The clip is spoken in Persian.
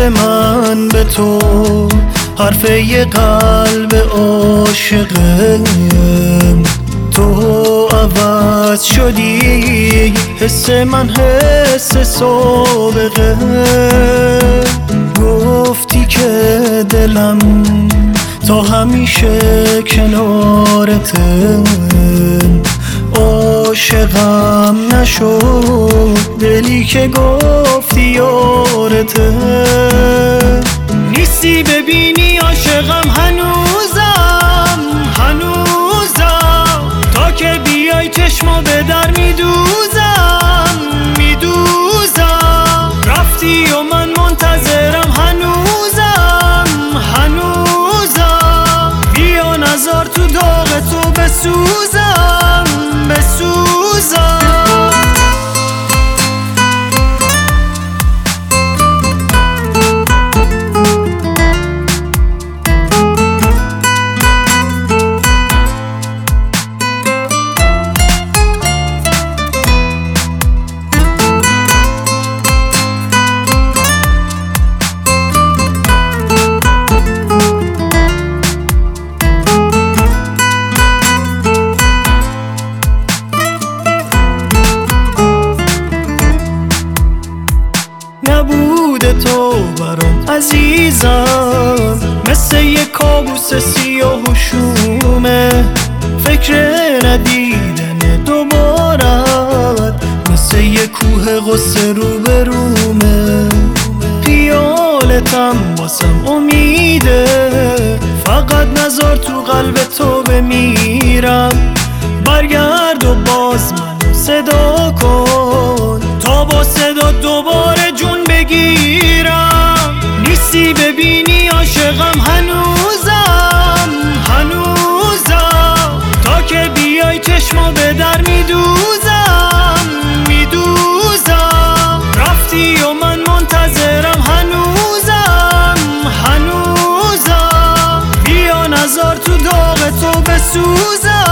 من به تو حرف یه قلب عاشقه، تو عوض شدی حس من حس سابقه. گفتی که دلم تا همیشه کنارته، عاشقم نشد دلی که گفتی یارته. نیستی ببینی عاشقم هنوزم تا که بیای چشمو به در میدوزم رفتی و من منتظرم هنوزم بیا نذار تو داغ تو بسوزم نبوده تو برام عزیزم، مثل یک کابوس سیاه و شومه. فکر ندیدن دوبارت مثل یک کوه غصه روبرومه. خیالتم واسم امیده، فقط نذار تو قلب تو بمیرم. برگرد و باز منو صدا کن تا با صدا دوباره جون بگیرم. نیستی ببینی عاشقم هنوزم تا که بیای چشمو به در میدوزم رفتی و من منتظرم هنوزم بیا نذار تو داغ تو بسوزم